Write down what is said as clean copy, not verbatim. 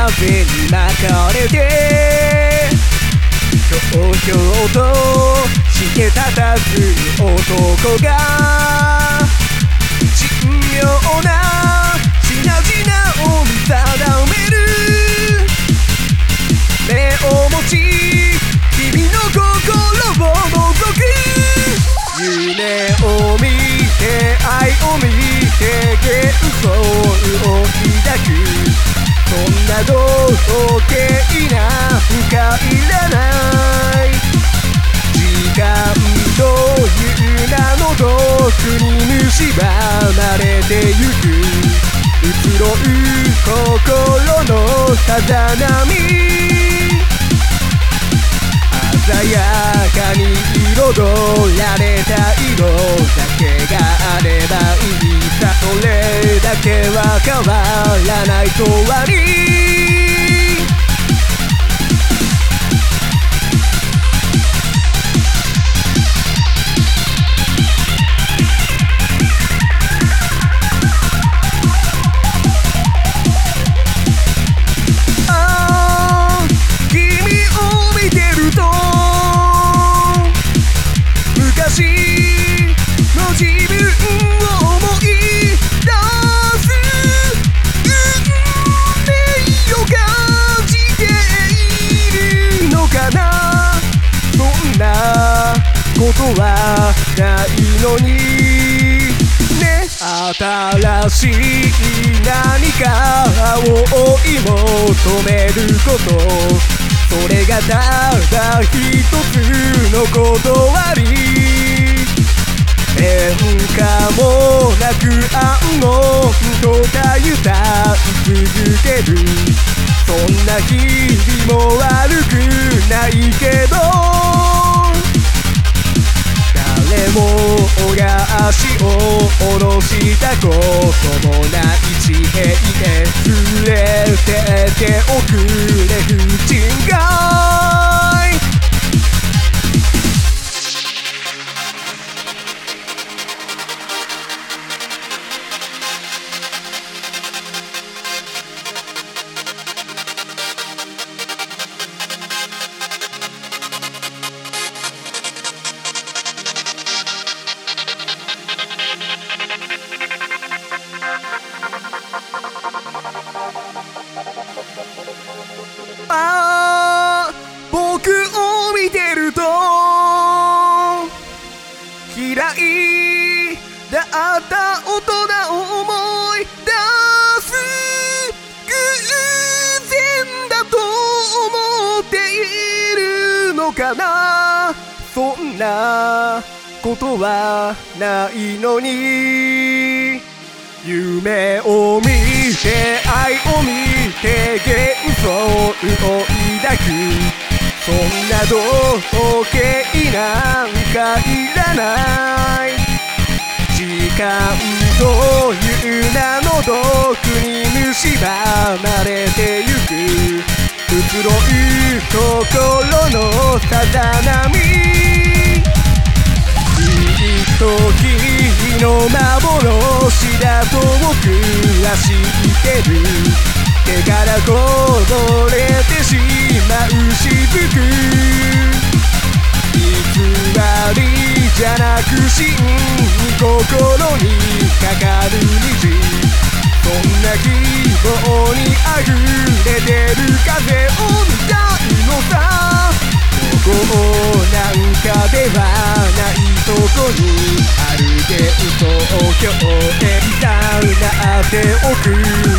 風に巻かれてひょうひょうとして佇む男が神妙な品々を見定める目を持ち君の心を覗く夢を見て愛を見て幻想を抱くそんな同型なんかいらない時間という名の毒に蝕まれてゆく移ろう心のさざ波鮮やかに彩られた色だけがあればいいさそれだけは変わらないとわりことはないのにね新しい何かを追い求めることそれがただ一つの断り変化もなく暗号とたゆたい続けるそんな日々も悪くないけど誰もが足を下ろしたこともない地平へ連れてっておくれ不人街僕を見てると嫌いだった大人を思い出す偶然だと思っているのかなそんなことはないのに夢を見て愛を見て幻想を抱くそんな時計なんかいらない時間という名の毒に蝕まれてゆく移ろう心のさざ波一時の幻だと僕は知ってる手からこぼれてしまう雫偽りじゃなく真に心にかかる虹そんな希望にあふれてる風を見たいのさどこなんかではないとこにある幻想郷へいざなっておく